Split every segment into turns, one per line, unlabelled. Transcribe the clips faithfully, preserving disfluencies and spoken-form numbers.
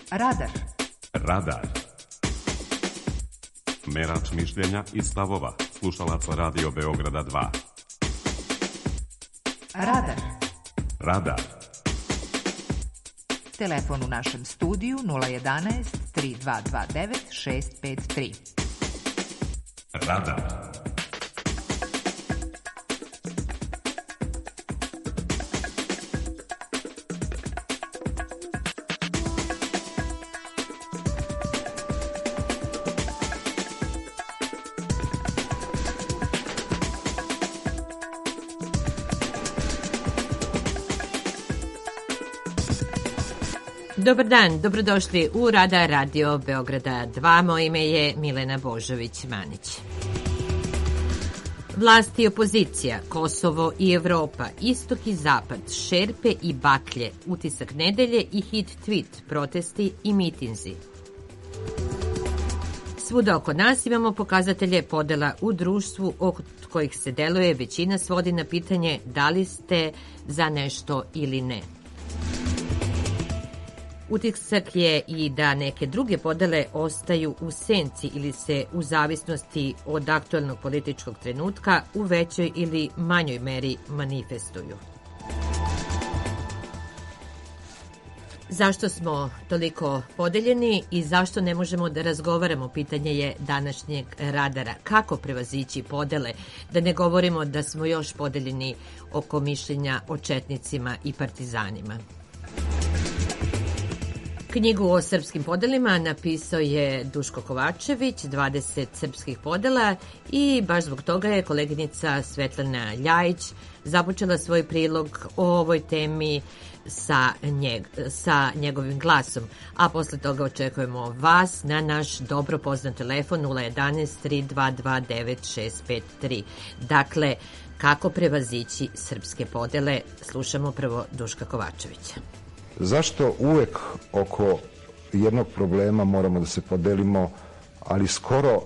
Radar.
Radar. Merač mišljenja i stavova slušalaca Radio Beograda dva.
Radar.
Radar.
Telefon u našem studiju nula jedanaest tri dva dva devet šest pet tri.
Radar.
Dobar dan, dobrodošli u Radar Radio Beograda dva. Moje ime je Milena Božović-Manić. Vlast i opozicija, Kosovo i Evropa, istok i zapad, šerpe i baklje, utisak nedelje i hit tweet, protesti i mitinzi. Svuda oko nas imamo pokazatelje podela u društvu od kojih se deluje većina svodi na pitanje da li ste za nešto ili ne. Utisak je i da neke druge podele ostaju u senci ili se u zavisnosti od aktuelnog političkog trenutka u većoj ili manjoj meri manifestuju. Zašto smo toliko podeljeni i zašto ne možemo da razgovaramo, pitanje je današnjeg radara. Kako prevazići podele, da ne govorimo da smo još podeljeni oko mišljenja o četnicima i partizanima. Knjigu o srpskim podelima napisao je Duško Kovačević, dvadeset srpskih podela, i baš zbog toga je koleginica Svetlana Ljajić započela svoj prilog o ovoj temi sa, njeg, sa njegovim glasom. A posle toga očekujemo vas na naš dobro poznat telefon nula jedanaest tri dva dva devet šest pet tri. Dakle, kako prevazići srpske podele? Slušamo prvo Duška Kovačevića.
Zašto uvek oko jednog problema moramo da se podelimo, ali skoro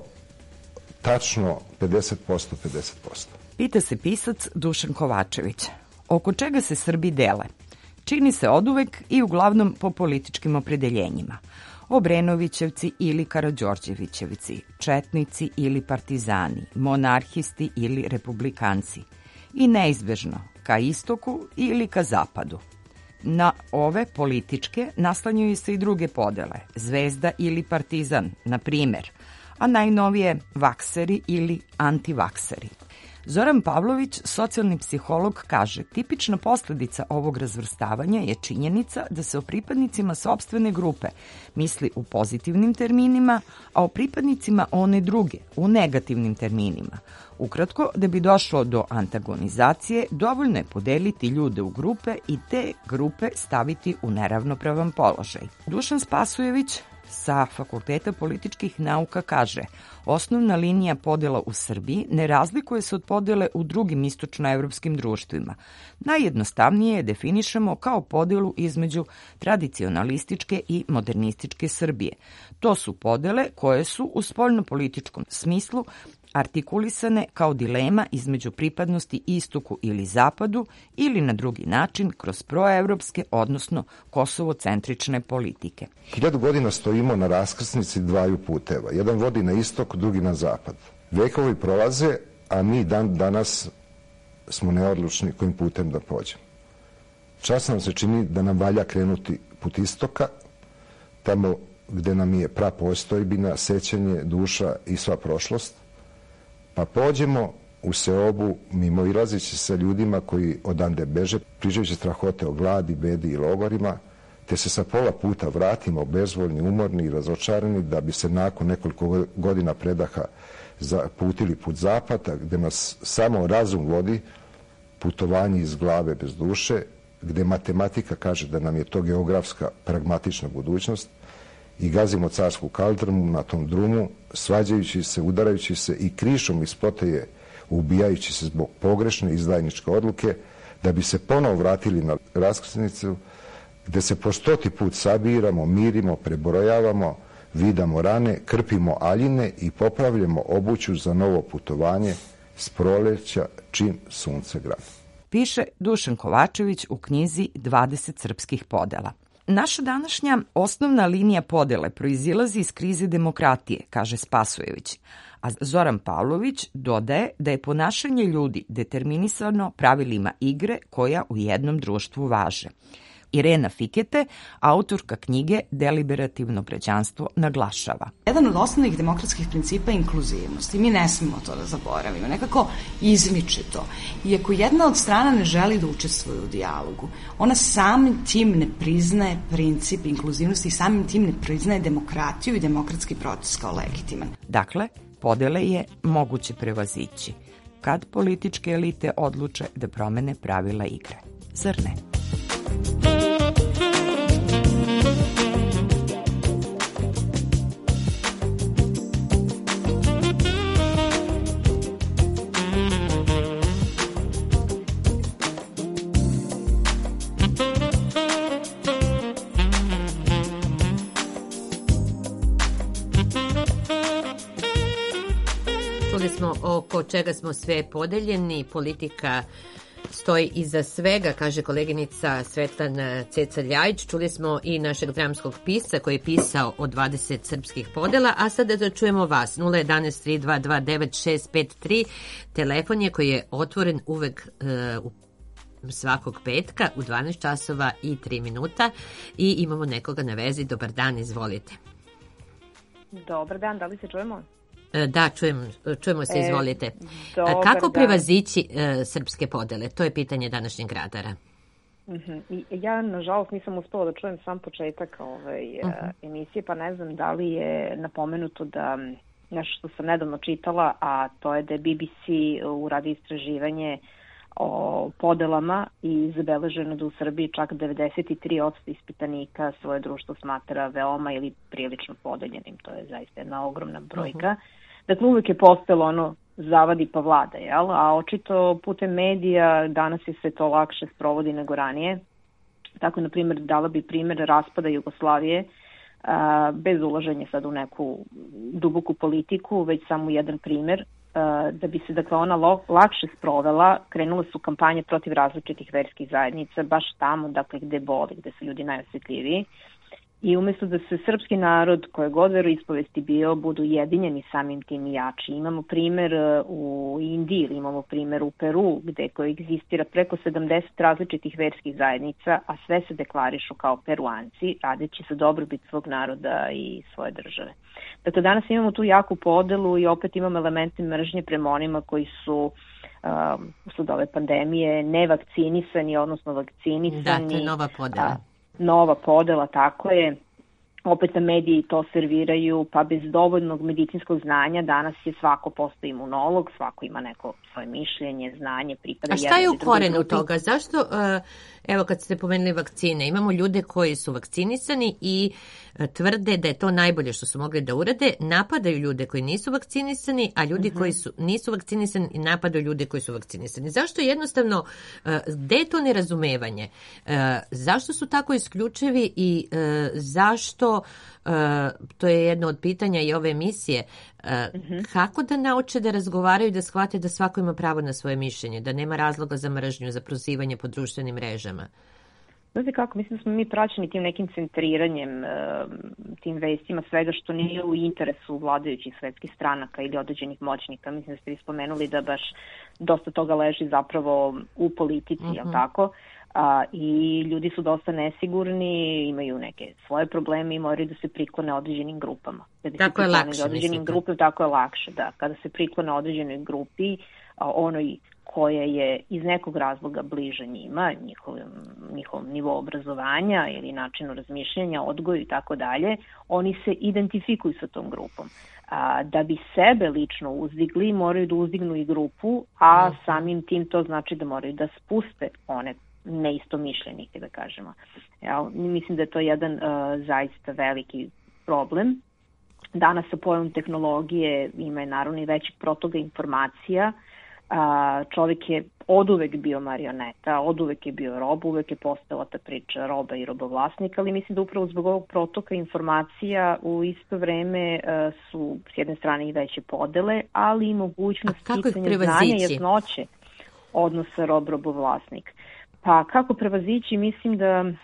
tačno pedeset posto pedeset posto?
Pita se pisac Dušan Kovačević. Oko čega se Srbi dele? Čini se oduvek i uglavnom po političkim opredeljenjima. Obrenovićevci ili Karađorđevićevci, četnici ili partizani, monarhisti ili republikanci. I neizbežno ka istoku ili ka zapadu. Na ove političke naslanjaju se i druge podele, zvezda ili partizan, na primer, a najnovije vakseri ili antivakseri. Zoran Pavlović, socijalni psiholog, kaže, tipična posledica ovog razvrstavanja je činjenica da se o pripadnicima sopstvene grupe misli u pozitivnim terminima, a o pripadnicima one druge u negativnim terminima. Ukratko, da bi došlo do antagonizacije, dovoljno je podeliti ljude u grupe i te grupe staviti u neravnopravan položaj. Dušan Spasojević sa Fakulteta političkih nauka kaže, osnovna linija podela u Srbiji ne razlikuje se od podele u drugim istočnoevropskim društvima. Najjednostavnije je definišemo kao podelu između tradicionalističke i modernističke Srbije. To su podele koje su u spoljnopolitičkom smislu artikulisane kao dilema između pripadnosti istoku ili zapadu ili na drugi način kroz proevropske, odnosno kosovocentrične politike.
Hiljadu godina stojimo na raskrsnici dvaju puteva. Jedan vodi na istok, drugi na zapad. Vekovi prolaze, a mi dan danas smo neodlučni kojim putem da pođemo. Čas nam se čini da nam valja krenuti put istoka, tamo gde nam je prapostojbina, sećanje, duša i sva prošlost, pa pođemo u seobu mimoilazeći sa ljudima koji odande beže, prižajući strahote o gladi, bedi i logorima, te se sa pola puta vratimo bezvoljni, umorni i razočarani da bi se nakon nekoliko godina predaha zaputili put zapada, gde nas samo razum vodi, putovanje iz glave bez duše, gde matematika kaže da nam je to geografska pragmatična budućnost, i gazimo carsku kaldrmu na tom drumu, svađajući se, udarajući se i krišom iz potaje, ubijajući se zbog pogrešne izdajničke odluke, da bi se ponovo vratili na raskrsnicu, gde se po stoti put sabiramo, mirimo, prebrojavamo, vidamo rane, krpimo aljine i popravljamo obuću za novo putovanje s proleća čim sunce gradi.
Piše Dušan Kovačević u knjizi dvadeset srpskih podela. Naša današnja osnovna linija podele proizilazi iz krize demokratije, kaže Spasojević, a Zoran Pavlović dodaje da je ponašanje ljudi determinisano pravilima igre koja u jednom društvu važe. Irena Fikete, autorka knjige Deliberativno građanstvo, naglašava.
Jedan od osnovnih demokratskih principa je inkluzivnost i mi ne smemo to da zaboravimo. Nekako izmiče to. I ako jedna od strana ne želi da učestvuje u dijalogu, ona samim tim ne priznaje princip inkluzivnosti i samim tim ne priznaje demokratiju i demokratski proces kao legitiman.
Dakle, podele je moguće prevazići kad političke elite odluče da promene pravila igre. Zar ne?
Čuli smo oko čega smo sve podeljeni, politika stoji iza svega, kaže koleginica Svetlana Ceca Ljajić. Čuli smo i našeg dramskog pisca koji je pisao o dvadeset srpskih podela, a sada da čujemo vas. nula jedanaest tri dva dva devet šest pet tri, telefon je koji je otvoren uvek uh, u svakog petka u dvanaest časova i tri minuta i imamo nekoga na vezi. Dobar dan, izvolite.
Dobar dan, da li se čujemo?
Da, čujem, čujemo se, izvolite. E, Kako
dan.
prevazići e, srpske podele? To je pitanje današnjeg radara.
Uh-huh. I ja, nažalost, nisam uspela da čujem sam početak ovaj, uh-huh. emisije, pa ne znam da li je napomenuto da nešto što sam nedavno čitala, a to je da je B B C uradio istraživanje o podelama i zabeleženo da u Srbiji čak devedeset tri posto ispitanika svoje društvo smatra veoma ili prilično podeljenim. To je zaista jedna ogromna brojka. Uh-huh. Dakle, uvijek je postojalo ono zavadi pa vlada, jel? A očito putem medija danas je sve to lakše sprovodi nego ranije. Tako, na primjer, dala bi primjer raspada Jugoslavije, a, bez ulaženja sad u neku duboku politiku, već samo jedan primjer. Da bi se dakle ona lo, lakše sprovela, krenule su kampanje protiv različitih verskih zajednica, baš tamo dakle gde boli, gde su ljudi najosjetljiviji. I umjesto da se srpski narod, koje god veroispovesti bio, budu jedinjeni samim tim i jači. Imamo primer u Indiji, ili imamo primer u Peru, gde koegzistira preko sedamdeset različitih verskih zajednica, a sve se deklarišu kao Peruanci, radeći za dobrobit svog naroda i svoje države. Dakle, danas imamo tu jaku podelu i opet imamo elemente mržnje prema onima koji su um, usled ove pandemije nevakcinisani, odnosno vakcinisani.
Da, to je nova podela.
A, nova podela, tako je. Opet na mediji to serviraju, pa bez dovoljnog medicinskog znanja danas je svako posto imunolog, svako ima neko svoje mišljenje, znanje, pripada.
A šta je u korenu toga? Zašto, evo kad ste pomenuli vakcine, imamo ljude koji su vakcinisani i tvrde da je to najbolje što su mogli da urade, napadaju ljude koji nisu vakcinisani, a ljudi uh-huh. koji su, nisu vakcinisani napadaju ljude koji su vakcinisani. Zašto jednostavno, gde je to nerazumevanje? Zašto su tako isključivi i zašto Uh, to je jedno od pitanja i ove emisije, uh, uh-huh. kako da nauče da razgovaraju i da shvate da svako ima pravo na svoje mišljenje, da nema razloga za mržnju, za prozivanje po društvenim mrežama?
Znate kako, mislim da smo mi praćeni tim nekim centriranjem, tim vestima, svega što nije u interesu vladajućih svetskih stranaka ili određenih moćnika. Mislim da ste vi spomenuli da baš dosta toga leži zapravo u politici, uh-huh. jel tako? A, i ljudi su dosta nesigurni, imaju neke svoje probleme i moraju da se priklone određenim grupama. Da
tako je lakše,
određenim grupama, tako je lakše, da. Kada se priklone određenoj grupi, a, onoj koja je iz nekog razloga bliža njima, njihovom, njihovom nivou obrazovanja ili načinu razmišljanja, odgoju i tako dalje, oni se identifikuju sa tom grupom. A, da bi sebe lično uzdigli, moraju da uzdignu i grupu, a samim tim to znači da moraju da spuste one neistomišljenike, da kažemo. Ja, mislim da je to jedan uh, zaista veliki problem. Danas sa pojavom tehnologije ima je naravno i većih protoka informacija. Uh, čovjek je oduvek bio marioneta, oduvek je bio rob, uvek je postala ta priča roba i robovlasnika, ali mislim da upravo zbog ovog protoka informacija u isto vreme uh, su s jedne strane i veće podele, ali i mogućnost sticanja znanja i jasnoće odnosa rob-robovlasnik. Pa kako prevazići, mislim da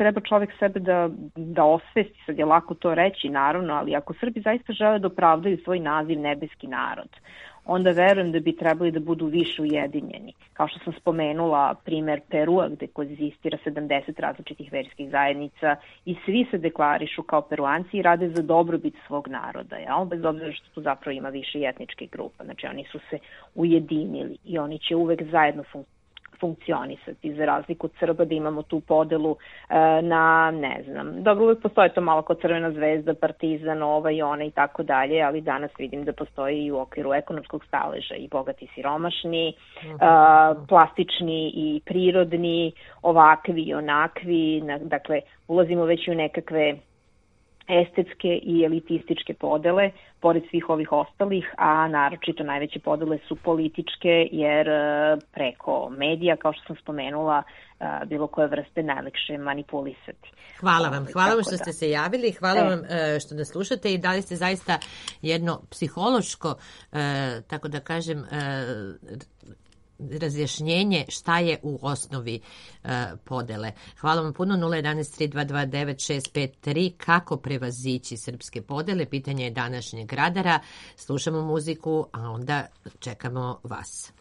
treba čovek sebe da, da osvesti, sad je lako to reći naravno, ali ako Srbi zaista žele da opravdaju svoj naziv nebeski narod, onda verujem da bi trebali da budu više ujedinjeni. Kao što sam spomenula primer Perua gde koegzistira sedamdeset različitih verskih zajednica i svi se deklarišu kao Peruanci i rade za dobrobit svog naroda, jel? Bez obzira što tu zapravo ima više etničkih grupa. Znači oni su se ujedinili i oni će uvek zajedno funkcionirati funkcionisati, za razliku od Srba da imamo tu podelu e, na, ne znam, dobro, uvijek postoje to malo kao Crvena zvezda, Partizan, ova i ona i tako dalje, ali danas vidim da postoji i u okviru ekonomskog staleža i bogati i siromašni, e, plastični i prirodni, ovakvi i onakvi, na, dakle, ulazimo već u nekakve estetske i elitističke podele, pored svih ovih ostalih, a naročito najveće podele su političke, jer preko medija, kao što sam spomenula, bilo koje vrste najlakše manipulisati.
Hvala vam, hvala vam što ste
da.
se javili, hvala
e.
vam što nas slušate i dali ste zaista jedno psihološko, tako da kažem, razjašnjenje šta je u osnovi uh, podele. Hvala vam puno. Nula jedanaest tri dva dva devet šest pet tri. Kako prevazići srpske podele? Pitanje je današnjeg radara. Slušamo muziku, a onda čekamo vas.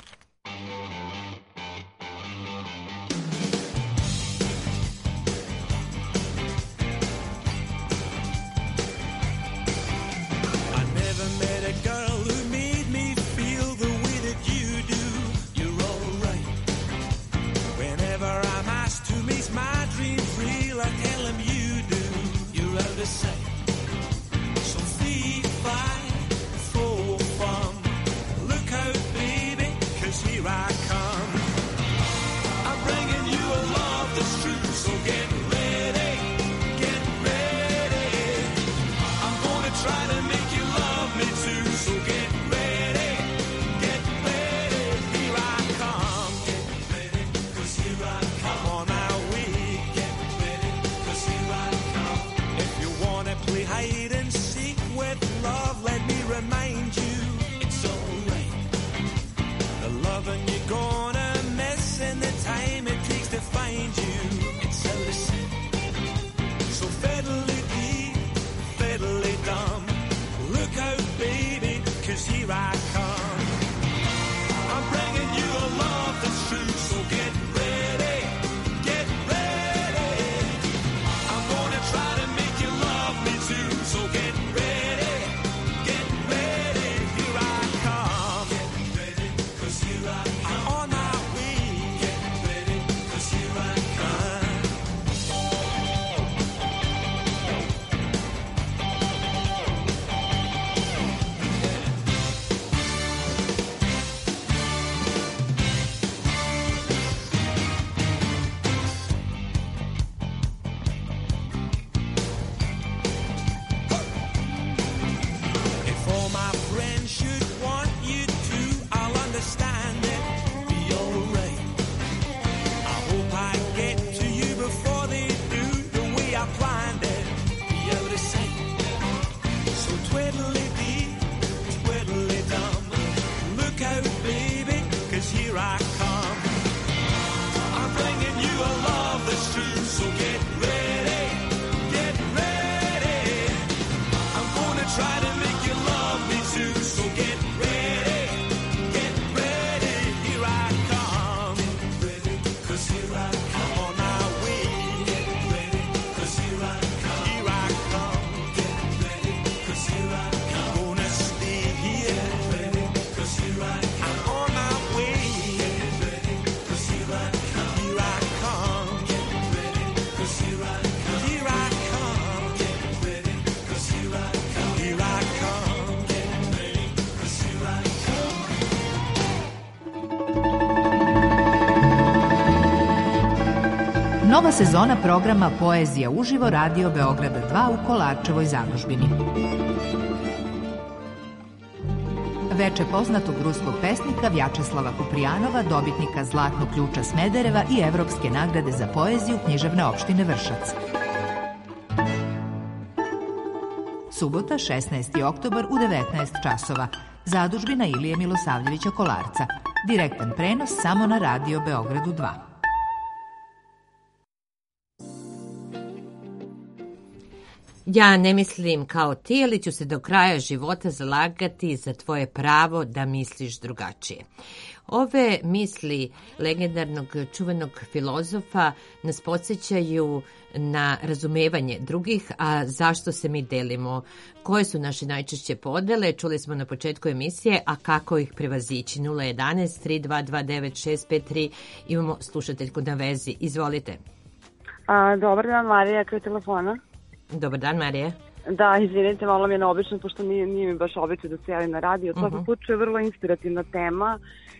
Nova sezona programa Poezija uživo Radio Beograda dva u Kolarčevoj zadužbini. Veče poznatog ruskog pesnika Vjačeslava Kuprijanova, dobitnika Zlatnog ključa Smedereva i Evropske nagrade za poeziju književne opštine Vršac. Subota, šesnaesti oktobar u devetnaest časova. Zadužbina Ilije Milosavljevića Kolarca. Direktan prenos samo na Radio Beogradu dva.
Ja ne mislim kao ti, ali ću se do kraja života zalagati za tvoje pravo da misliš drugačije. Ove misli legendarnog čuvenog filozofa nas podsjećaju na razumevanje drugih, a zašto se mi delimo, koje su naše najčešće podele, čuli smo na početku emisije, a kako ih prevazići. Nula jedanaest tri dva dva devet šest pet tri. Imamo slušateljku na vezi. Izvolite.
A, dobar dan, Marija, kraj telefona.
Dobar dan, Marija.
Da, izvinite, malo mi je neobično, pošto nije, nije mi baš običaj da se javim na radio. U svakom
Uh-huh.
slučaju je vrlo inspirativna tema.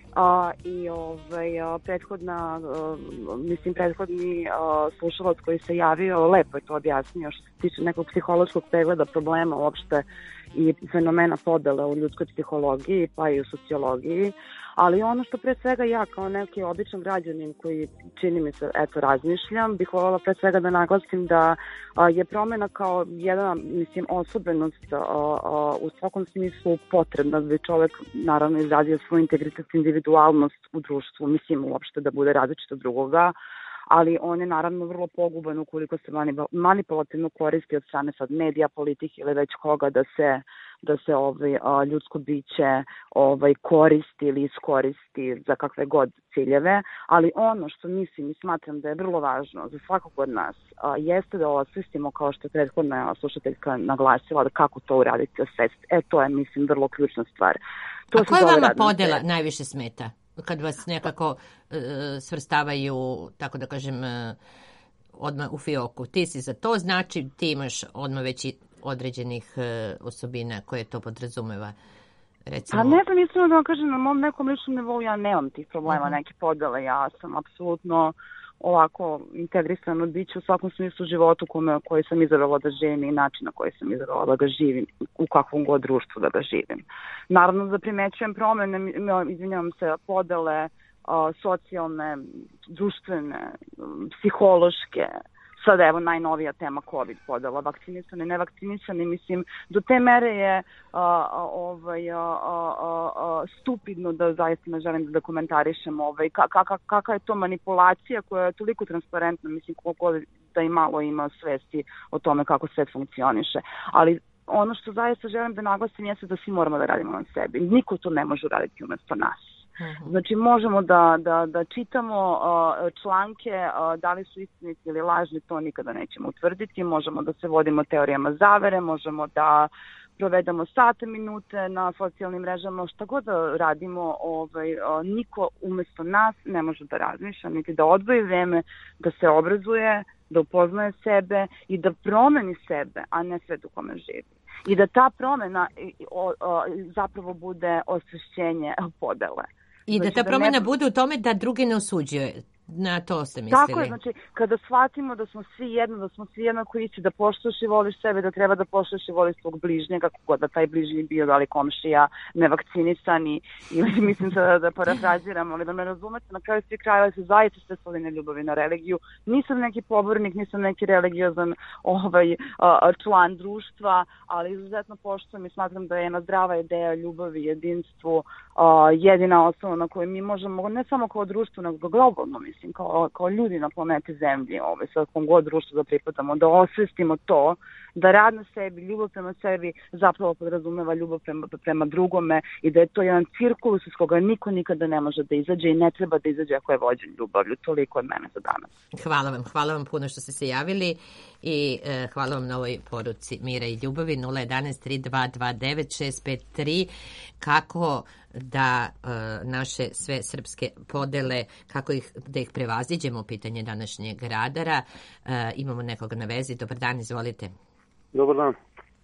A, i ovaj, a, prethodna, a, mislim, prethodni a, slušalac koji se javio, lepo je to objasnio što se tiče nekog psihološkog pregleda problema uopšte i fenomena podele u ljudskoj psihologiji pa i u sociologiji, ali ono što pre svega ja kao neki običan građanin koji čini mi se, eto, razmišljam, bih voljela pre svega da naglasim da a, je promena kao jedna, mislim, osobenost a, a, u svakom smislu potrebna da bi čovek naravno izrazio svoju integritet, individualnost u društvu, mislim uopšte da bude različit od drugoga, ali on je naravno vrlo poguban ukoliko se manipulativno koristi od strane sad medija, politike ili već koga da se da se ovaj a, ljudsko biće ovaj koristi ili iskoristi za kakve god ciljeve, ali ono što mislim i smatram da je vrlo važno za svakog od nas a, jeste da osvestimo, kao što je prethodna slušateljka naglasila, da kako to uraditi osvest. E, to je, mislim, vrlo ključna stvar. To
a koja vama podela se najviše smeta? Kad vas nekako uh, svrstavaju, tako da kažem, uh, odmah u fioku. Ti si za to, znači ti imaš odmah već i određenih uh, osobina koje to podrazumeva. Recimo...
Pa ne znam, iskreno da vam kažem, na mom nekom ličnom nivou ja nemam tih problema, uh-huh. neke podele. Ja sam apsolutno ovako integrisano biće u svakom smislu životu kome, koji sam izabrala da živim i način na koji sam izabrala da ga živim, u kakvom god društvu da ga živim. Naravno da primećujem promene, izvinjavam se, podele, socijalne, društvene, psihološke. Sada evo najnovija tema COVID podela, vakcinisani, nevakcinisani, mislim, do te mere je a, a, ovaj, a, a, a, stupidno da zaista ne želim da komentarišem ovaj, kaka, kaka je to manipulacija koja je toliko transparentna, mislim, koliko da i malo ima svesti o tome kako sve funkcioniše. Ali ono što zaista želim da naglasim jeste da svi moramo da radimo na sebi. Niko to ne može uraditi umesto nas. Znači možemo da, da, da čitamo uh, članke, uh, da li su istiniti ili lažni, to nikada nećemo utvrditi, možemo da se vodimo teorijama zavere, možemo da provedemo sate, minute na socijalnim mrežama, šta god da radimo, ovaj, uh, niko umesto nas ne može da razmišlja, niti da odvoji vreme, da se obrazuje, da upoznaje sebe i da promeni sebe, a ne svet u kome živi. I da ta promena o, o, zapravo bude osvešćenje podele.
I da ta promjena ne... bude u tome da drugi ne osuđuje. Na to ste mislili.
Tako je, znači, kada shvatimo da smo svi jedno, da smo svi jednako isti, da poštuješ i voliš sebe, da treba da poštuješ i voliš svog bližnjega, kako god da taj bližnji bio, da li komšija, nevakcinisani, ili mislim sada da parafraziram, ali da me razumete, na kraju svi krajeva se zaista sve svodi na ljubavi na religiju. Nisam neki pobornik, nisam neki religiozan ovaj, član društva, ali izuzetno poštujem i smatram da je jedna zdrava ideja ljubavi, jedinstvu, jedina osnova na kojoj mi možemo, ne samo kao društvo, nego globalno, mislim, Kao, kao ljudi na planeti Zemlji, ovaj, sa kom god društvu da pripadamo, da osvestimo to, da rad na sebi, ljubav prema sebi zapravo podrazumeva ljubav prema, prema drugome i da je to jedan cirkulus iz koga niko nikada ne može da izađe i ne treba da izađe ako je vođen ljubavlju. Toliko od mene za danas.
Hvala vam, hvala vam puno što ste se javili i e, hvala vam na ovoj poruci mira i ljubavi. Nula jedanaest tri dva dva devet šest pet tri. Kako da e, naše sve srpske podele, kako ih, da ih prevaziđemo, pitanje današnjeg radara. E, imamo nekoga na vezi. Dobar dan, izvolite.
Dobar dan.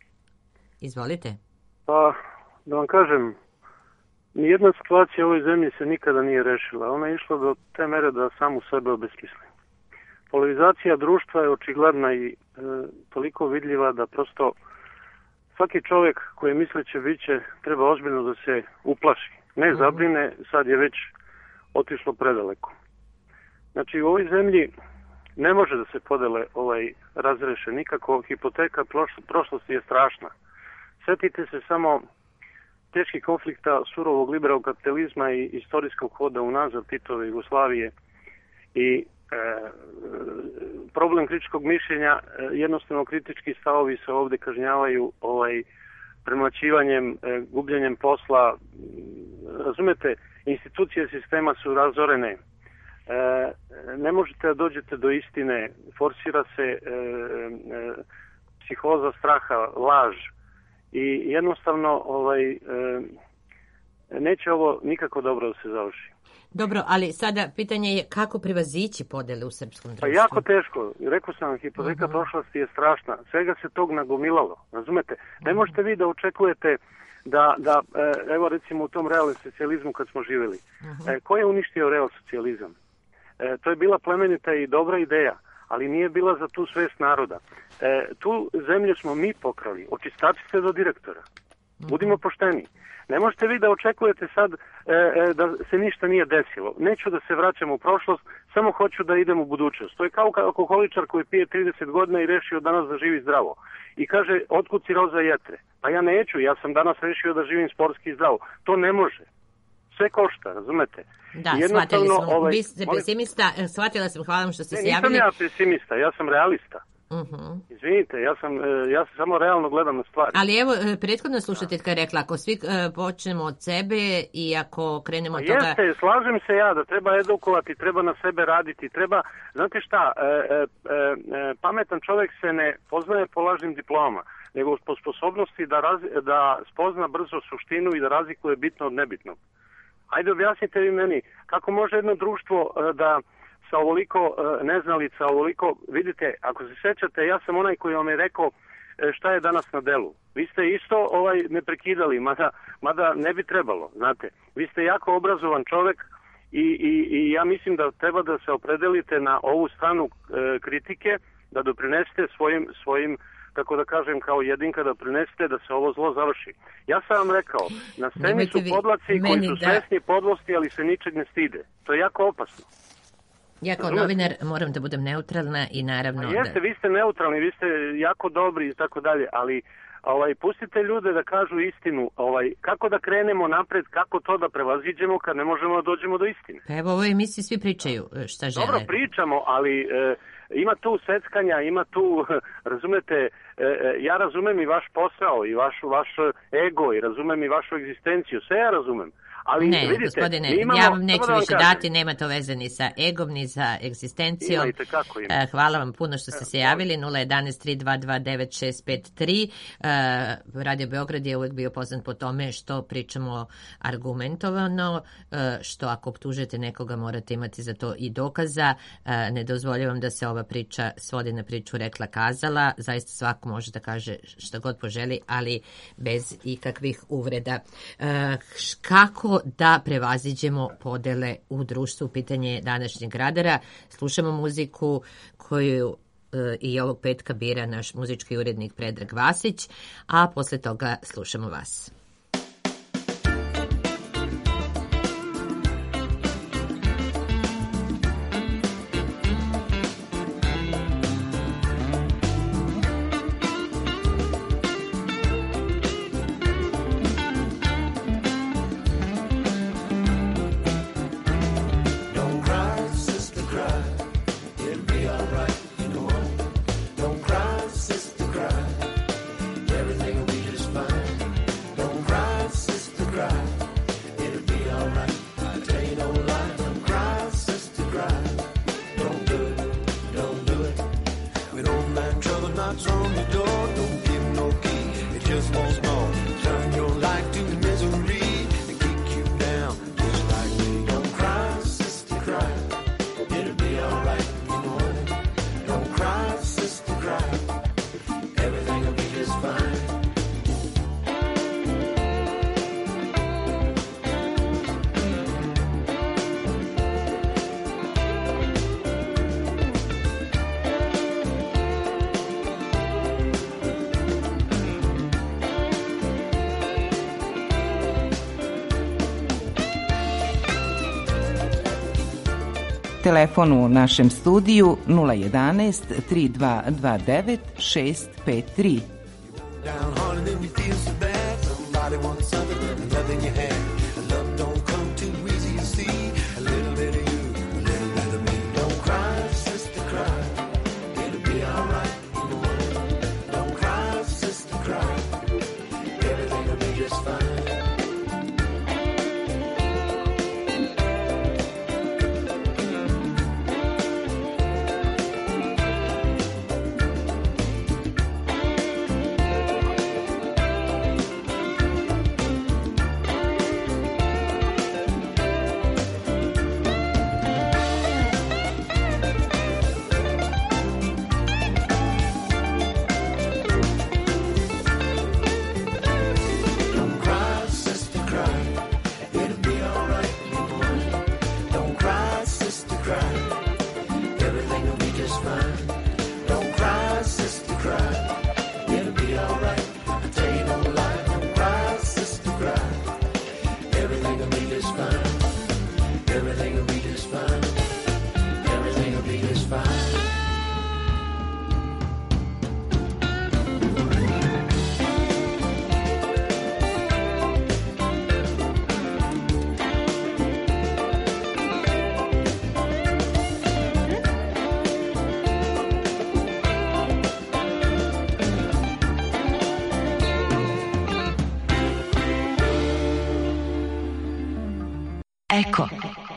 Izvolite.
Pa, da vam kažem, nijedna situacija u ovoj zemlji se nikada nije rešila. Ona je išla do te mere da samu sebe obesmisli. Polarizacija društva je očigledna i e, toliko vidljiva da prosto svaki čovjek koji misleće biće treba ozbiljno da se uplaši. Ne zabrine, sad je već otišlo predaleko. Znači u ovoj zemlji ne može da se podele ovaj razreše nikako. Hipoteka prošlosti je strašna. Sjetite se samo teških konflikta surovog liberalnog kapitalizma i istorijskog hoda unazad Titove Jugoslavije i problem kritičkog mišljenja, jednostavno kritički stavovi se ovde kažnjavaju ovaj, premlaćivanjem, gubljenjem posla. Razumete, institucije sistema su razorene. Ne možete da dođete do istine, forsira se psihoza straha, laž i jednostavno ovaj, neće ovo nikako dobro da se završi.
Dobro, ali sada pitanje je kako prevazići podele u srpskom društvu?
Pa jako teško. Rekao sam vam, hipoteka uh-huh. prošlosti je strašna. Svega se tog nagomilalo. Razumete? Ne možete vi da očekujete da, da evo recimo u tom realnom socijalizmu kad smo živjeli. Uh-huh. Ko je uništio real socijalizam? E, to je bila plemenita i dobra ideja, ali nije bila za tu svest naroda. E, tu zemlju smo mi pokrali. Očistačite do direktora. Uh-huh. Budimo pošteni. Ne možete vi da očekujete sad e, e, da se ništa nije desilo. Neću da se vraćam u prošlost, samo hoću da idem u budućnost. To je kao alkoholičar koji pije trideset godina i rešio danas da živi zdravo. I kaže, otkud ciroza jetre? Pa ja neću, ja sam danas rešio da živim sportski i zdravo. To ne može. Sve košta, razumete?
Da, shvatili smo. Ovaj, vi ste pesimista, shvatila sam, hvala vam što ste
ne,
se javili.
Nisam ja pesimista, ja sam realista.
Uh-huh.
Izvinite, ja sam ja samo realno gledam na stvari.
Ali evo, prethodna slušateljka je rekla, ako svi uh, počnemo od sebe i ako krenemo od toga...
Jeste, slažem se ja da treba edukovati, treba na sebe raditi, treba, znate šta, e, e, e, pametan čovjek se ne poznaje po lažnim diplomama, nego po sposobnosti da, raz, da spozna brzo suštinu i da razlikuje bitno od nebitnog. Ajde objasnite vi meni, kako može jedno društvo da sa ovoliko neznalica, ovoliko, vidite, ako se sećate, ja sam onaj koji vam je rekao šta je danas na delu. Vi ste isto ovaj ne prekidali, mada, mada ne bi trebalo, znate. Vi ste jako obrazovan čovjek i, i, i ja mislim da treba da se opredelite na ovu stranu e, kritike, da doprinesete svojim, svojim kako da kažem, kao jedinka da prinesete da se ovo zlo završi. Ja sam vam rekao, na sceni su podlaci koji su svesni podlosti, ali se ničeg ne stide. To je jako opasno.
Ja kao novinar moram da budem neutralna i naravno...
A jeste,
da...
vi ste neutralni, vi ste jako dobri i tako dalje, ali ovaj, pustite ljude da kažu istinu. Ovaj, kako da krenemo napred, kako to da prevaziđemo kad ne možemo da dođemo do istine?
Pa evo, u ovoj emisiji svi pričaju šta žele.
Dobro, pričamo, ali... E, ima tu seckanja, ima tu, razumete, ja razumem i vaš posao i vaš, vaš ego i razumem i vašu egzistenciju, sve ja razumem. Ali,
ne,
vidite,
gospodine,
imamo,
ja vam neću više kažem. dati, nema to veze ni sa egom, ni sa egzistencijom.
Imajte, kako ima.
Hvala vam puno što ste se javili, nula jedan tri dva dva devet šest pet tri. Radio Beograd je uvek bio poznat po tome što pričamo argumentovano, što ako optužete nekoga morate imati za to i dokaza. Ne dozvoljavam da se ova priča svodi na priču rekla kazala, zaista svako može da kaže šta god poželi, ali bez ikakvih uvreda. Kako da prevaziđemo podele u društvu, pitanje današnjeg radara. Slušamo muziku koju e, i ovog petka bira naš muzički urednik Predrag Vasić, a posle toga slušamo vas.
Telefon u našem studiju nula jedan tri dva dva devet šest pet tri.
Cry
Eko.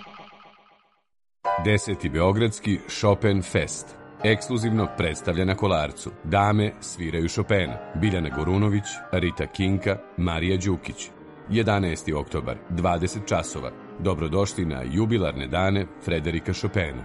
Deseti beogradski Chopin Fest. Ekskluzivno predstavlja na Kolarcu. Dame sviraju Chopina. Biljana Gorunović, Rita Kinka, Marija Đukić. jedanaesti oktobar, dvadeset časova. Dobrodošli na jubilarne dane Frederika Chopina.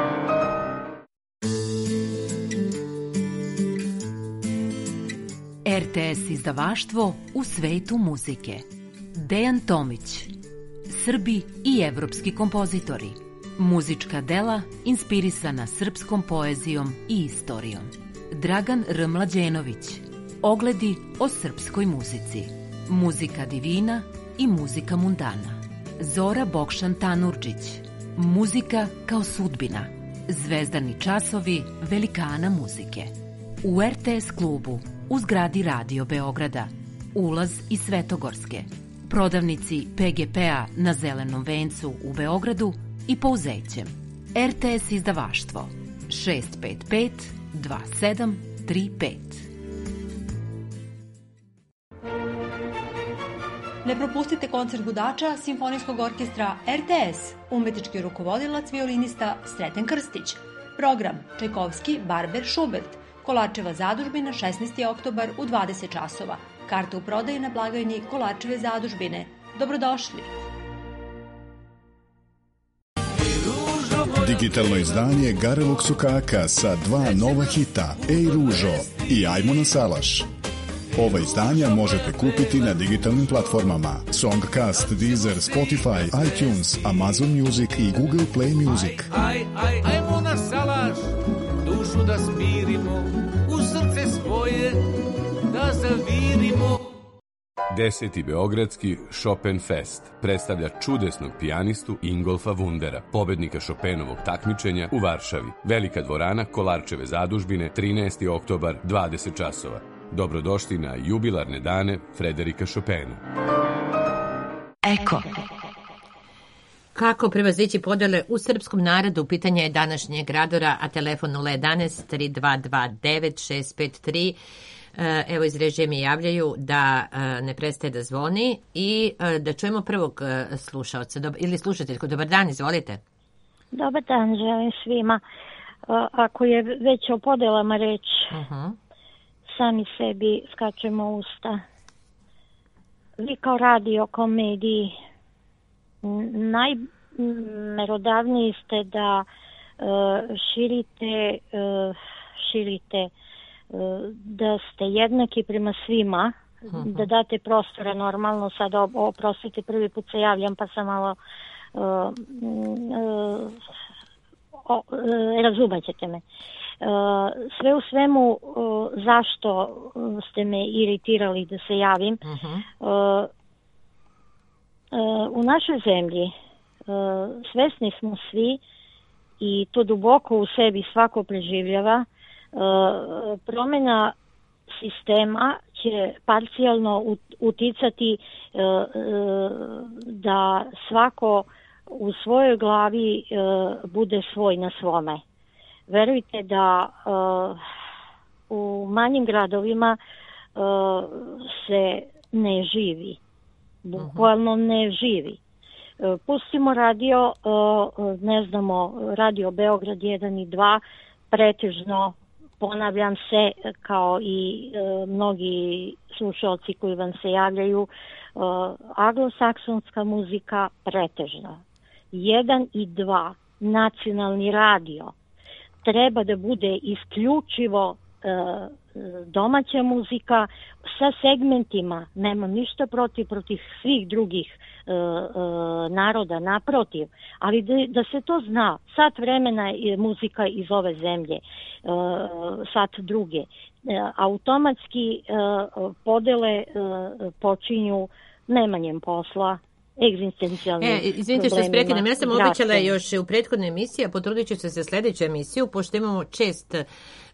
R T S izdavaštvo u svetu muzike. Dejan Tomić. Srbi i evropski kompozitori. Muzička dela inspirisana srpskom poezijom i istorijom. Dragan R. Mlađenović. Ogledi o srpskoj muzici. Muzika divina i muzika mundana. Zora Bokšan Tanurđić. Muzika kao sudbina. Zvezdani časovi velikana muzike. U R T S klubu u zgradi Radio Beograda. Ulaz iz Svetogorske. Prodavnici P G P-a na Zelenom vencu u Beogradu i Pouzećem. R T S izdavaštvo šest pet pet dva sedam tri pet.
Ne propustite koncert gudača Simfonijskog orkestra R T S, umetnički rukovodilac violinista Sreten Krstić. Program Čajkovski, Barber, Schubert, Kolarčeva zadužbina šesnaesti oktobar u dvadeset časova. Karte u prodaji na blagajni Kolarčeve zadužbine. Dobrodošli!
Digitalno izdanje Garevog sukaka sa dva nova hita Ej ružo i Ajmo na salaš. Ova izdanja možete kupiti na digitalnim platformama Songcast, Deezer, Spotify, iTunes, Amazon Music i Google Play Music.
Aj, aj, ajmo na salaš, dušu da smirimo, u srce svoje da zavirimo.
Deseti beogradski Chopin Fest predstavlja čudesnog pijanistu Ingolfa Wundera, pobednika Chopinovog takmičenja u Varšavi. Velika dvorana Kolarčeve zadužbine, trinaesti oktobar, dvadeset časova. Dobrodošli na jubilarne dane Frederika Chopina.
Eko.
Kako prevazići podele u srpskom narodu, pitanje je današnjeg radora, a telefon nula jedanaest tri dva dva devet šest pet tri. Evo iz režije mi javljaju da ne prestaje da zvoni i da čujemo prvog slušaoca ili slušateljku. Dobar dan, izvolite.
Dobar dan, želim svima. Ako je već o podelama reč, uh-huh. sami sebi skačemo usta. Vi kao radio, kao mediji, najmerodavniji ste da širite, širite da ste jednaki prema svima, uh-huh. da date prostora normalno, sad oprostite, prvi put se javljam pa sam malo uh, uh, uh, razumat ćete me. Uh, sve u svemu, uh, zašto ste me iritirali da se javim? Uh-huh. Uh, uh, u našoj zemlji uh, svesni smo svi i to duboko u sebi svako preživljava. Uh, promjena sistema će parcijalno uticati uh, uh, da svako u svojoj glavi uh, bude svoj na svome. Verujte da uh, u manjim gradovima uh, se ne živi, bukvalno ne živi. Uh, pustimo radio, uh, ne znamo, Radio Beograd jedan i dva, pretežno, ponavljam se, kao i e, mnogi slušalci koji vam se javljaju, e, anglosaksonska muzika pretežna. Jedan i dva, nacionalni radio, treba da bude isključivo e, domaća muzika sa segmentima, nemam ništa protiv protiv svih drugih e, e, naroda, naprotiv, ali da, da se to zna, sat vremena je muzika iz ove zemlje, e, sat druge, e, automatski e, podele e, počinju nemanjem posla, egzistencijalni
e, izvinite što se prekidam, ja sam obećala još u prethodnoj emisiji, a potrudit ću se za sljedeću emisiju, pošto imamo čest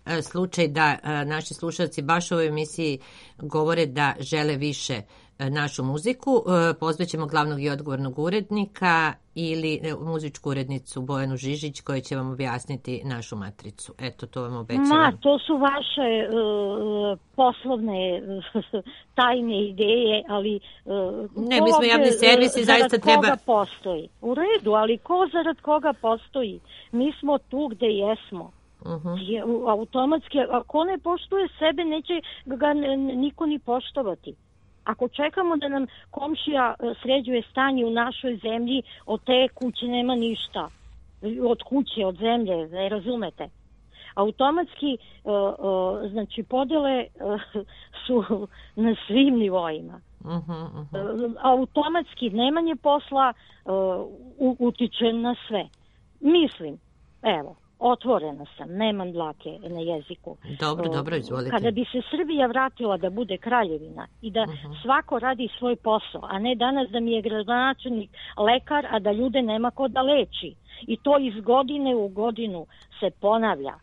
slučaj da naši slušalci baš u ovoj emisiji govore da žele više našu muziku. Pozvaćemo glavnog i odgovornog urednika ili muzičku urednicu Bojanu Žižić koja će vam objasniti našu matricu. Eto, to vam obećavam.
Ma, to su vaše uh, poslovne tajne ideje, ali uh,
ne, mi smo javni servis i zaista treba...
Koga postoji? U redu, ali ko zarad koga postoji? Mi smo tu gde jesmo. Uh-huh. Automatski, ako ne poštuje sebe, neće ga niko ni poštovati. Ako čekamo da nam komšija sređuje stanje u našoj zemlji, od te kuće nema ništa. Od kuće, od zemlje, ne razumete. Automatski, znači, podele su na svim nivoima.
Uh-huh, uh-huh.
Automatski nemanje posla utiče na sve. Mislim, evo, otvorena sam, nemam dlake na jeziku.
Dobro, dobro, izvolite.
Kada bi se Srbija vratila da bude kraljevina i da uh-huh. svako radi svoj posao, a ne danas da mi je gradonačelnik lekar, a da ljude nema ko da leči. I to iz godine u godinu se ponavlja.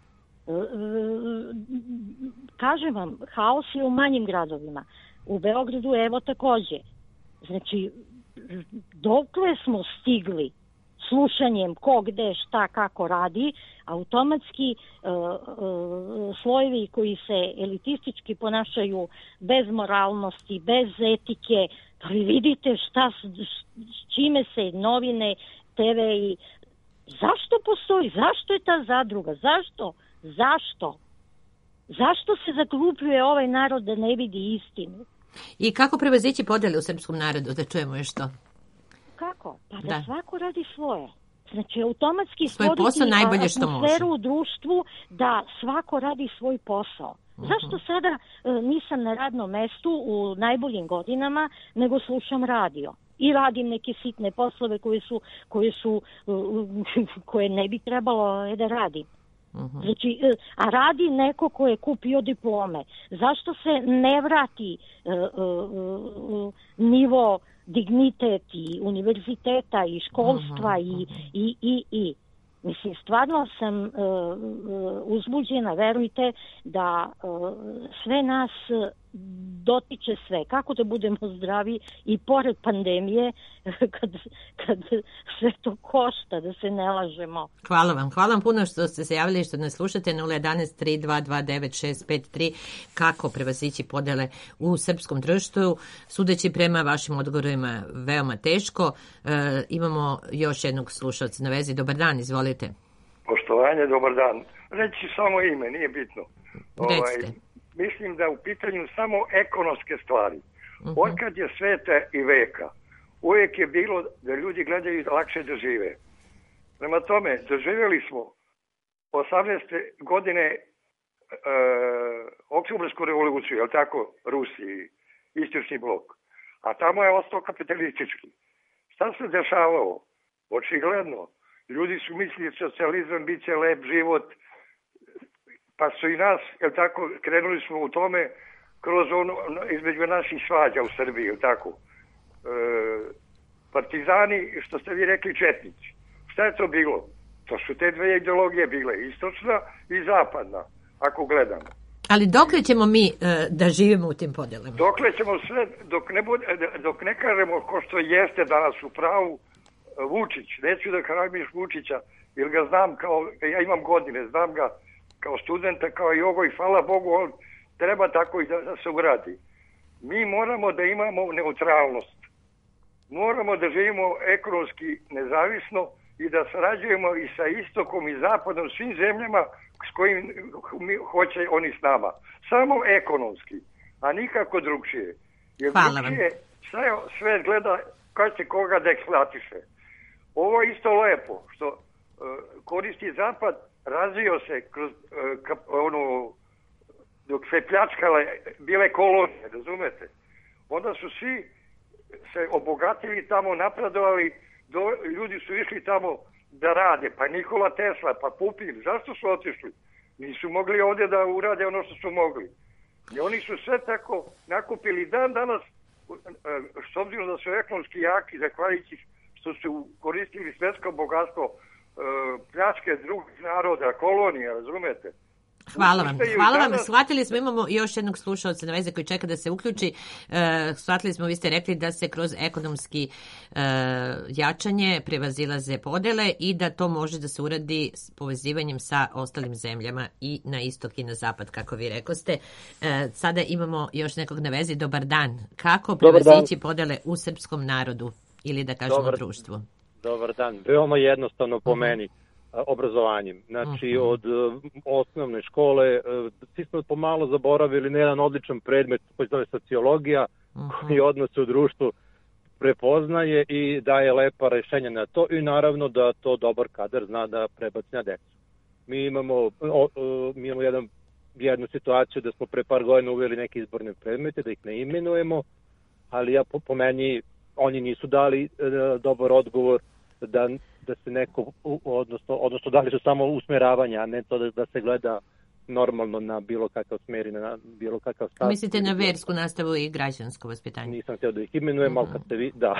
Kažem vam, haos je u manjim gradovima. U Beogradu evo takođe. Znači, dokle smo stigli slušanjem ko, gde, šta, kako radi, automatski uh, uh, slojevi koji se elitistički ponašaju bez moralnosti, bez etike, pa vi vidite šta, s čime se novine, te ve i... Zašto postoji? Zašto je ta zadruga? Zašto? Zašto? Zašto se zaglupljuje ovaj narod da ne vidi istinu?
I kako prevazići podele u srpskom narodu, da čujemo još to?
Kako? Pa da, da svako radi svoje. Znači, automatski
svoj posao najbolje što može.
Atmosferu u društvu da svako radi svoj posao. Uh-huh. Zašto sada uh, nisam na radnom mestu u najboljim godinama, nego slušam radio? I radim neke sitne poslove koje su, koje su, uh, koje ne bi trebalo da radim. Uh-huh. Znači, a radi neko ko je kupio diplome. Zašto se ne vrati uh, uh, uh, nivo dignitet i univerziteta i školstva uh-huh, i, uh-huh. i, i, i. Mislim, stvarno sam uh, uzbuđena, verujte, da uh, sve nas dotiče sve. Kako da budemo zdravi i pored pandemije, kad, kad sve to košta, da se ne lažemo.
Hvala vam. Hvala vam puno što ste se javili i što nas slušate na nula jedan tri dva dva devet šest pet tri. Kako prevazići podele u srpskom društvu. Sudeći prema vašim odgovorima veoma teško. E, imamo još jednog slušalca na vezi. Dobar dan, izvolite.
Poštovanje, dobar dan. Reći samo ime, nije bitno.
Recite.
Ovaj, mislim da u pitanju samo ekonomske stvari.
Uh-huh.
Otkad je sveta i veka, uvijek je bilo da ljudi gledaju lakše da žive. Prema tome, doživjeli smo osamnaeste godine e, Oktobarsku revoluciju, je li tako, Rusiji, istočni blok. A tamo je ostao kapitalistički. Šta se dešavalo? Očigledno. Ljudi su mislili socijalizam, bit će lep život, pa su i nas, jel tako, krenuli smo u tome kroz ono, između naših svađa u Srbiji, jel tako. E, partizani, što ste vi rekli, četnici. Šta je to bilo? To su te dve ideologije bile, istočna i zapadna, ako gledamo.
Ali dokle ćemo mi e, da živimo u tim podelama?
Dokle ćemo sve, dok ne, bude, dok ne kažemo ko što jeste danas u pravu, Vučić, neću da hrabiš Vučića, jer ga znam kao, ja imam godine, znam ga kao studenta, kao i ovo i hvala Bogu, on treba tako i da, da se uradi. Mi moramo da imamo neutralnost. Moramo da živimo ekonomski nezavisno i da sarađujemo i sa istokom i zapadom, svim zemljama s kojim mi hoće oni s nama. Samo ekonomski, a nikako drugčije. Jer drugčije sve, sve gleda kad će koga da eksploatiše. Ovo je isto lepo, što uh, koristi zapad, razvio se kroz uh, kap, ono, dok se pljačkale bile kolonije, razumete? Onda su svi se obogatili tamo, napredovali, do, ljudi su išli tamo da rade, pa Nikola Tesla, pa Pupin, zašto su otišli? Nisu mogli ovdje da urade ono što su mogli. I oni su sve tako nakupili dan danas, s obzirom da su ekonomski jaki, zahvaljujući što su koristili svjetsko bogatstvo, pljačke drugih naroda, kolonija, razumete?
Hvala vam,
Upuštaju
hvala vam.
danas-
Shvatili smo, imamo još jednog slušalca na veze koji čeka da se uključi. E, shvatili smo, vi ste rekli da se kroz ekonomski e, jačanje prevazilaze podele i da to može da se uradi s povezivanjem sa ostalim zemljama i na istok i na zapad, kako vi rekoste. E, sada imamo još nekog na vezi. Dobar dan. Kako
Dobar
prevazići
dan.
podele u srpskom narodu ili da kažemo
Dobar-
društvu?
Dobar dan. Veoma jednostavno po meni a, obrazovanjem. Znači
Mhm.
od e, osnovne škole e, svi smo pomalo zaboravili na jedan odličan predmet koji se zove sociologija, koji odnose u društvu prepoznaje i daje lepa rešenja na to i naravno da to dobar kadar zna da prebaci na decu. Mi imamo, o, o, mi imamo jedan, jednu situaciju da smo pre par godina uveli neke izborne predmete, da ih ne imenujemo, ali ja po, po meni oni nisu dali e, dobar odgovor da, da se neko, u- odnosno, odnosno dali su samo usmeravanje, a ne to da, da se gleda normalno na bilo kakav smer i na bilo kakav stav.
Mislite na versku nastavu i građansko vaspitanje?
Nisam htio da ih imenujem, ali kad ste vi, da.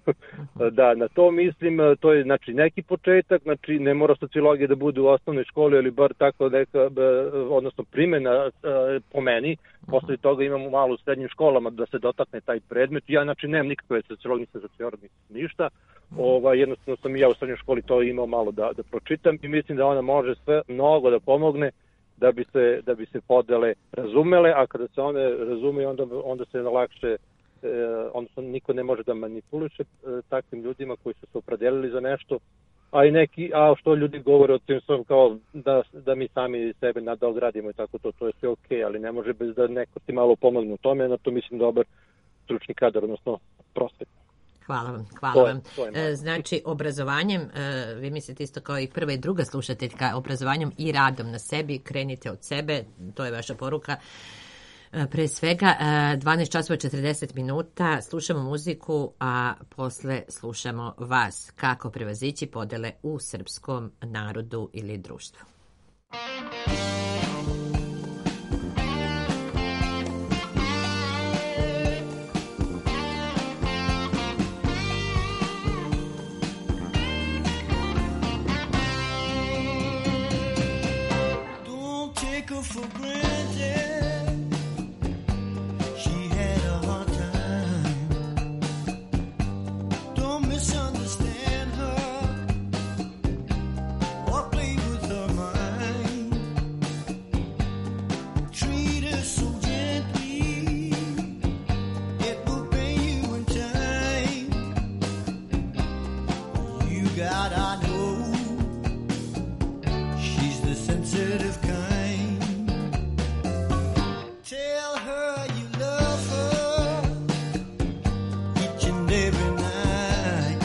Da, na to mislim, to je znači neki početak, znači ne mora sociologija da bude u osnovnoj školi, ali bar tako neka, e, odnosno primjena e, po meni, posle toga imamo malo u srednjim školama da se dotakne taj predmet. Ja znači nemam nikakve sociologije, nisam sociolog, nisam ništa. Ovaj, jednostavno sam i ja u srednjoj školi to imao malo da, da pročitam i mislim da ona može sve mnogo da pomogne da bi se da bi se podele razumele, a kada se one razumeju onda onda se lakše e, odnosno niko ne može da manipuliše e, takvim ljudima koji su se opredelili za nešto, a i neki, a što ljudi govore o tim svom kao da, da mi sami sebe nadogradimo i tako to, to je sve okej, ali ne može bez da neko ti malo pomogne u tome, na to mislim dobar stručni kadar, odnosno prosvet.
Hvala vam, hvala
To je-
vam.
to je malo.
E, Znači, obrazovanjem, e, vi mislite isto kao i prva i druga slušateljka, obrazovanjem i radom na sebi, krenite od sebe, to je vaša poruka. E, Pre svega, e, dvanaest časova i četrdeset minuta, slušamo muziku, a posle slušamo vas. Kako prevazići podele u srpskom narodu ili društvu?
Don't take her for granted. She had a hard time. Don't misunderstand her or play with her mind. Treat her so gently, it will pay you in time. You got, I know. She's the sensitive kind. Tell her you love her each and every night.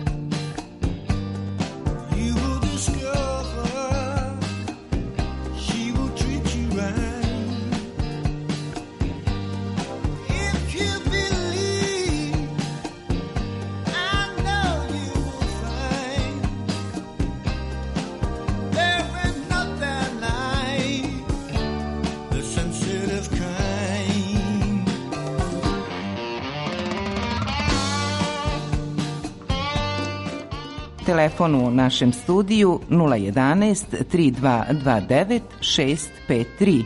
You will discover she will treat you right. If you believe, I know you will find there is nothing like the sensitive kind.
Telefon u našem studiju nula jedanaest tri dva dva devet šest pet tri.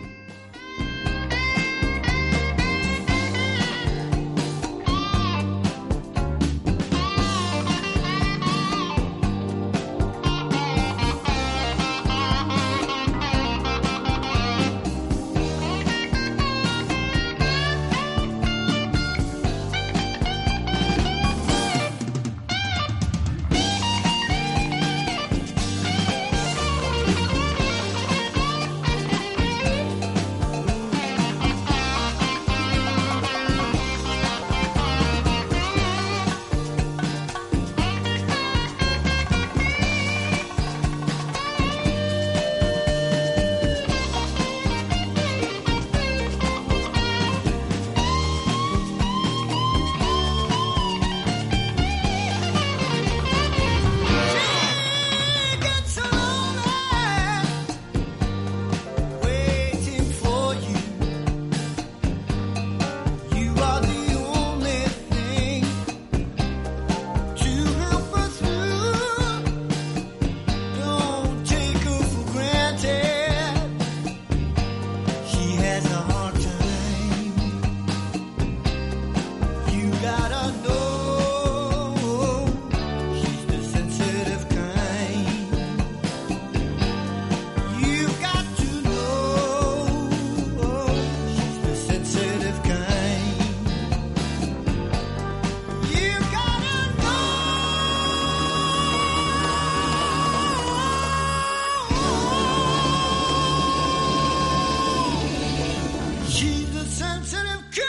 sensitive kind.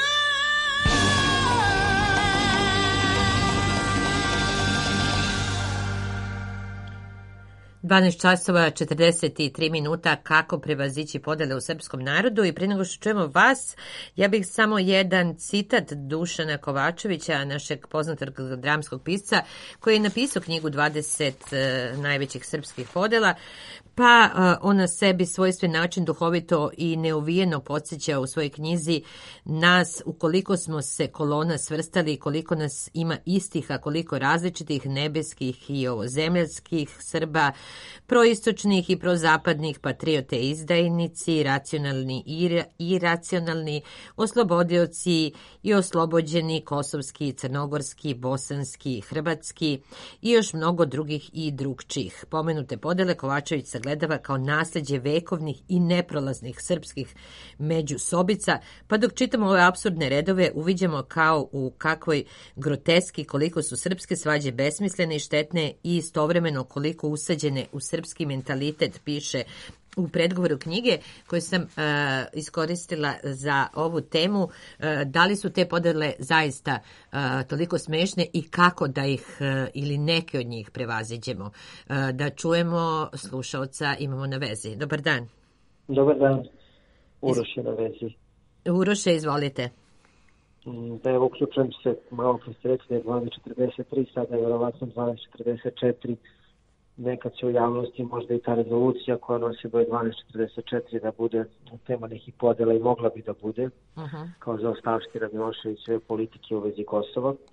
dvanaest časova četrdeset tri minuta, kako prevazići podele u srpskom narodu. I prije nego što čujemo vas, ja bih samo jedan citat Dušana Kovačevića, našeg poznatog dramskog pisca, koji je napisao knjigu dvadeset uh, najvećih srpskih podela, pa uh, on na sebi svojstven način duhovito i neuvijeno podsjeća u svojoj knjizi nas ukoliko smo se kolona svrstali, koliko nas ima istih, a koliko različitih nebeskih i ovozemljskih Srba, proistočnih i prozapadnih, patriote i izdajnici, racionalni i iracionalni, oslobodioci i oslobođeni, kosovski, crnogorski, bosanski, hrvatski i još mnogo drugih i drugčih. Pomenute podele Kovačević sagledava kao nasljeđe vekovnih i neprolaznih srpskih međusobica, pa dok čitamo ove apsurdne redove uviđamo kao u kakvoj groteski koliko su srpske svađe besmislene i štetne i istovremeno koliko usađene u srpski mentalitet, piše u predgovoru knjige koju sam uh, iskoristila za ovu temu. Uh, da li su te podele zaista uh, toliko smešne i kako da ih uh, ili neke od njih prevaziđemo? Uh, da čujemo slušalca, imamo na vezi. Dobar dan.
Dobar dan. Uroš je na vezi.
Uroše, izvolite.
Da, evo, uključujem se, malo pre ste rekli da je dvanaest četrdeset tri, sada je verovatno dvanaest četrdeset četiri. Nekad će u javnosti možda i ta rezolucija koja nosi broj dvanaest četrdeset četiri da bude tema nekih podela i mogla bi da bude, uh-huh. kao za ostavštine Miloševićeve politike u vezi Kosova. Uh,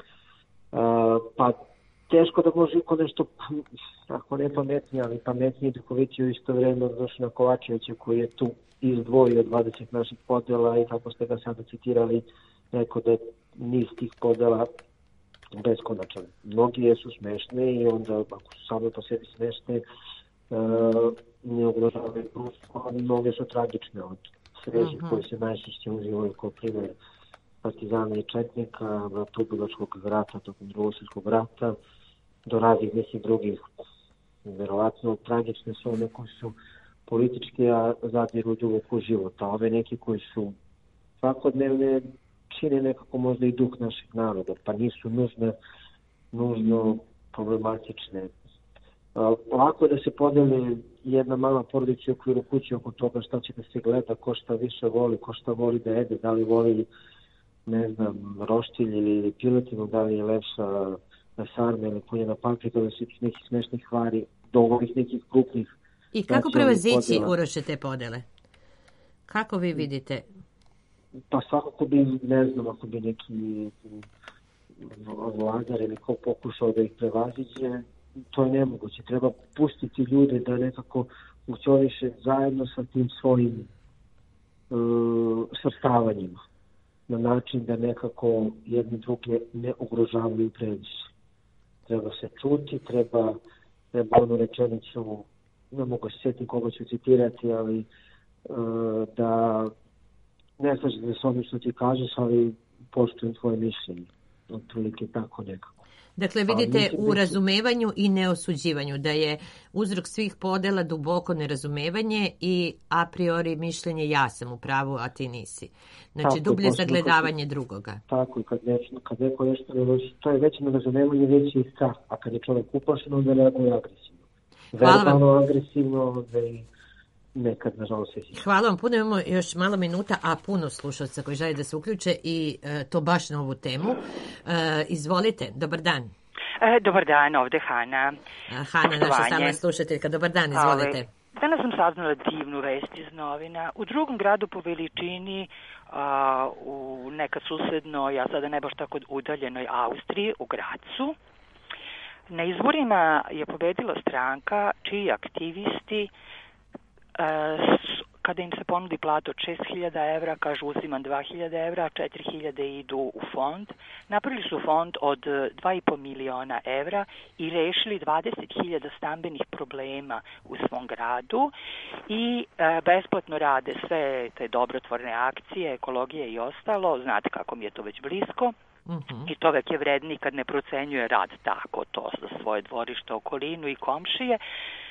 pa teško da može iko nešto, ako ne pametnije, ali pametnije i duhovitije u isto vreme od Dušana Kovačevića koji je tu izdvojio dvadeset naših podela i kako ste ga sada citirali, neko da je niz tih podela beskonačan. Mnogi su smešne i onda ako su same po sebi smešne uh, ne ugrožavaju društvo, ali mnoge su tragične od srežih uh-huh. koji se najčešće uživaju kao primjer partizana i četnika, Tubiločkog rata tokom Drugog svjetskog rata, do raznih nekih drugih verovatno tragične su one koji su politički, a zadiru duboku života. Ove neki koji su svakodnevne čine nekako možda i duh našeg naroda, pa nisu nužne, nužno problematične. Lako je da se podeli jedna mala porodica u okviru kuće oko toga šta će da se gleda, ko šta više voli, ko šta voli da jede, da li voli, ne znam, roštilj ili piletinu, da li je lepša na sarme ili punjena paprika, da su nekih smešnih stvari, do ovih nekih krupnih.
I kako prevazići, Uroše, te podele? Kako vi vidite?
Pa svakako bi, ne znam, ako bi neki vladar ili ko pokušao da ih prevaziđe, to je nemoguće. Treba pustiti ljude da nekako funkcioniše zajedno sa tim svojim uh, svrstavanjima. Na način da nekako jedni druge ne ugrožavaju previše. Treba se čuti, treba, treba onu rečenicu, ne mogu se sjetiti koga ću citirati, ali uh, da ne slažem da se ono što ti kažeš, ali poštujem tvoje mišljenje. Otprilike tako nekako.
Dakle, vidite u razumevanju i neosuđivanju da je uzrok svih podela duboko nerazumevanje i a priori mišljenje ja sam u pravu, a ti nisi. Znači, tako, dublje sagledavanje drugoga.
Tako, i kad, nečno, kad neko nešto ne doći, to je već nerazumevanje, već i strah. A kad je čovjek uplašen, onda reaguje agresivno. Verbalno agresivno, da i nekad, nažalost, se si.
Hvala vam puno, imamo još malo minuta, a puno slušalca koji žele da se uključe i e, to baš na ovu temu. E, izvolite, dobar dan.
E, dobar dan, ovde Hana.
A, Hana, naša stalna slušateljka, dobar dan, izvolite.
Ove, danas sam saznala divnu vest iz novina. U drugom gradu po veličini, a, u neka susednoj, a sada ne baš tako udaljenoj Austriji, u Gracu, na izborima je pobedila stranka čiji aktivisti kada im se ponudi plata od šest hiljada evra, kažu uzimam dva hiljade evra, a četiri hiljade idu u fond. Napravili su fond od dva i po miliona evra i rešili dvadeset hiljada stambenih problema u svom gradu i e, besplatno rade sve te dobrotvorne akcije, ekologije i ostalo. Znate kako mi je to već blisko. Uh-huh. I čovek je vredni kad ne procenjuje rad tako, to za svoje dvorište, okolinu i komšije.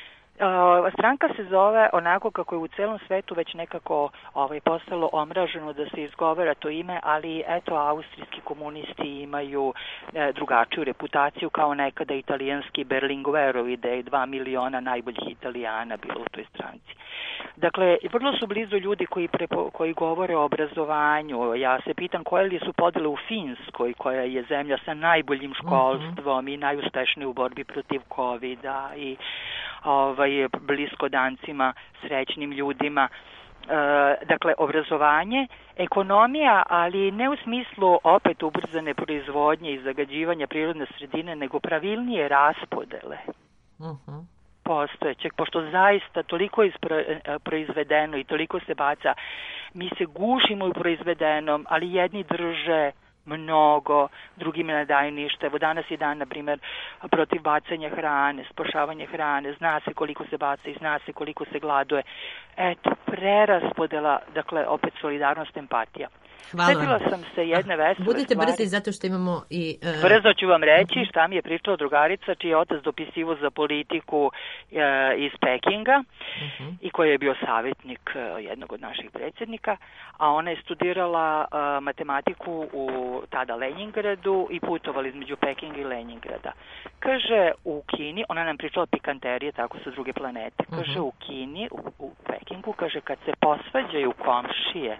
Uh, stranka se zove onako kako je u celom svetu već nekako ovaj, postalo omraženo da se izgovara to ime, ali eto, austrijski komunisti imaju e, drugačiju reputaciju kao nekada italijanski Berlinguerovi, da je dva miliona najboljih Italijana bilo u toj stranci. Dakle, vrlo su blizu ljudi koji, prepo, koji govore o obrazovanju. Ja se pitam koje li su podele u Finskoj, koja je zemlja sa najboljim školstvom mm-hmm. i najuspešnije u borbi protiv kovida i ovaj, blisko dancima, srećnim ljudima. E, dakle, obrazovanje, ekonomija, ali ne u smislu opet ubrzane proizvodnje i zagađivanja prirodne sredine, nego pravilnije raspodele.
Uh-huh.
Postojećeg, pošto zaista toliko je proizvedeno i toliko se baca, mi se gušimo u proizvedenom, ali jedni drže mnogo, drugima ne daju ništa. Evo danas je dan, na primjer, protiv bacanja hrane, spašavanje hrane, zna se koliko se baca i zna se koliko se gladuje. Eto, preraspodela, dakle, opet solidarnost, empatija. Sjetila sam se jedne vesele
Budite
stvari.
brzi zato što imamo i... Uh...
Brzo ću vam reći uh-huh. šta mi je pričala drugarica čiji je otac dopisivo za politiku uh, iz Pekinga uh-huh. i koji je bio savjetnik uh, jednog od naših predsjednika, a ona je studirala uh, matematiku u tada Leningradu i putovali između Pekinga i Leningrada. Kaže, u Kini, ona nam pričala pikanterije, tako sa druge planete, kaže uh-huh. u Kini, u, u Pekingu, kaže kad se posvađaju komšije,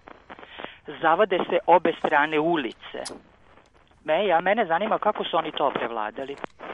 zavade se obe strane ulice. Me, ja, mene zanima kako su oni to prevladali.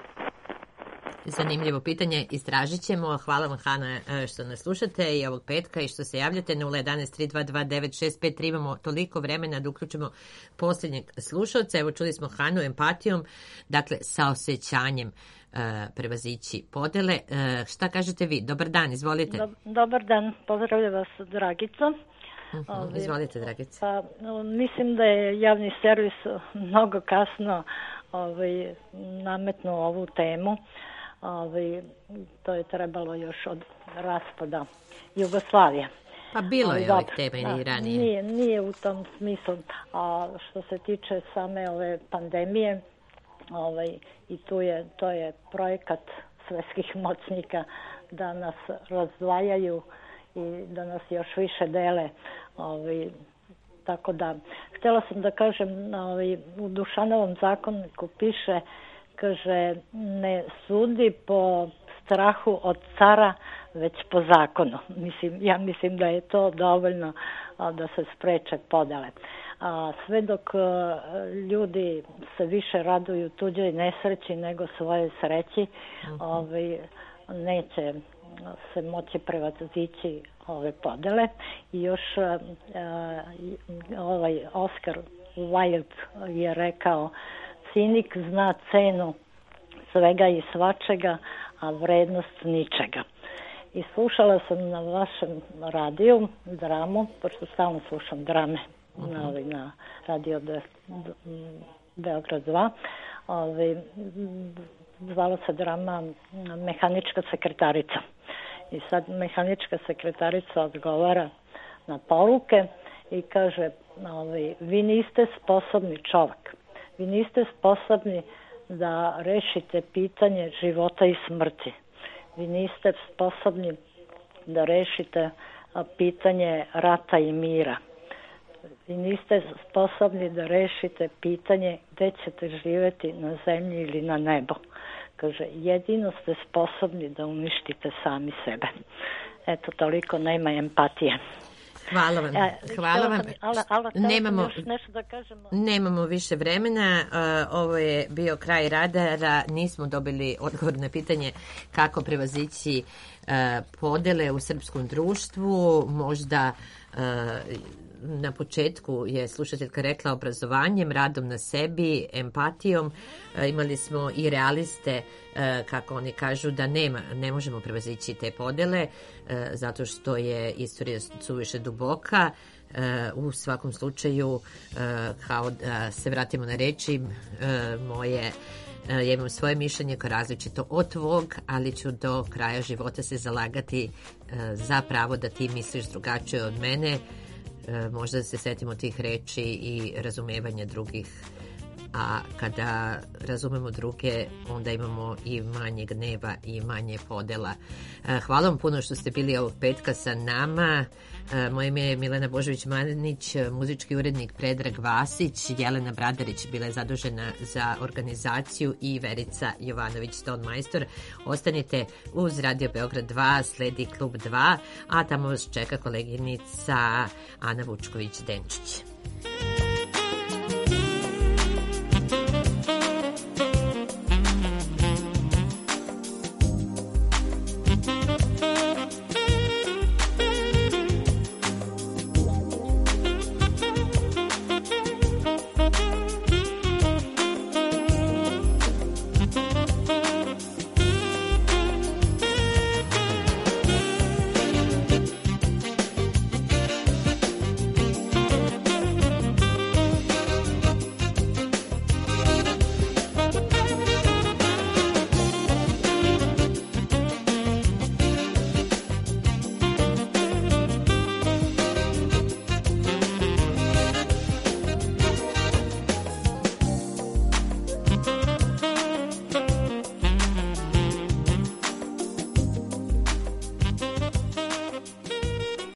Zanimljivo pitanje, istražit ćemo. Hvala vam, Hana, što nas slušate i ovog petka i što se javljate. nula jedan tri dva dva devet šest pet tri imamo toliko vremena da uključimo posljednjeg slušalca. Evo, čuli smo Hanu empatijom, dakle, sa osjećanjem uh, prevazići podele. Uh, šta kažete vi? Dobar dan, izvolite.
Dob- dobar dan, pozdravljam vas, Dragico.
Uh-huh. Izvolite, Dragice.
Pa, mislim da je javni servis mnogo kasno ovaj, nametnuo ovu temu. Ovaj, to je trebalo još od raspada Jugoslavije.
Pa bilo je ovih tema i ranije.
Nije, nije u tom smislu. A što se tiče same ove pandemije, ovaj, i tu je, to je projekat svetskih moćnika da nas razdvajaju i da nas još više dele. Ovaj, tako da, htjela sam da kažem, ovaj, u Dušanovom zakoniku piše, kaže, ne sudi po strahu od cara, već po zakonu. Mislim, ja mislim da je to dovoljno a, da se spreče podele. A sve dok a, ljudi se više raduju tuđoj nesreći nego svoje sreći, uh-huh. ovaj, neće se moći prevazići ove podele. I još a, a, ovaj Oscar Wilde je rekao, cinik zna cenu svega i svačega, a vrednost ničega. I slušala sam na vašem radiju dramu, pošto stalno slušam drame uh-huh. na, ovaj, na radio de, de, Beograd dva. Ovaj, zvala se drama Mehanička sekretarica. I sad mehanička sekretarica odgovara na poruke i kaže, ovaj, vi niste sposobni čovjek. Vi niste sposobni da rešite pitanje života i smrti. Vi niste sposobni da rešite pitanje rata i mira. Vi niste sposobni da rešite pitanje gde ćete živjeti, na zemlji ili na nebu. Kaže, jedino ste sposobni da uništite sami sebe. Eto, toliko, nema empatije.
Hvala vam. Hvala vam.
Ali, ali,
nemamo,
još nešto da kažemo.
Nemamo više vremena. Uh, ovo je bio kraj radara. Nismo dobili odgovor na pitanje kako prevazići uh, podele u srpskom društvu. Možda uh, na početku je slušateljka rekla obrazovanjem, radom na sebi, empatijom. Uh, imali smo i realiste, uh, kako oni kažu, da nema, ne možemo prevazići te podele, uh, zato što je istorija suviše duboka. Uh, u svakom slučaju, uh, kao da se vratimo na reči, uh, moje ja imam svoje mišljenje koje je različito od tvog, ali ću do kraja života se zalagati uh, za pravo da ti misliš drugačije od mene. Uh, možda da se setimo tih reči i razumevanja drugih a kada razumemo druge, onda imamo i manje gneva i manje podela. Hvala vam puno što ste bili ovog petka sa nama. Moje ime je Milena Božović-Manić, muzički urednik Predrag Vasić, Jelena Bradarić bila je zadužena za organizaciju i Verica Jovanović tonmajstor. Ostanite uz Radio Beograd dva, sledi Klub dva, a tamo vas čeka koleginica Ana Vučković-Denčić.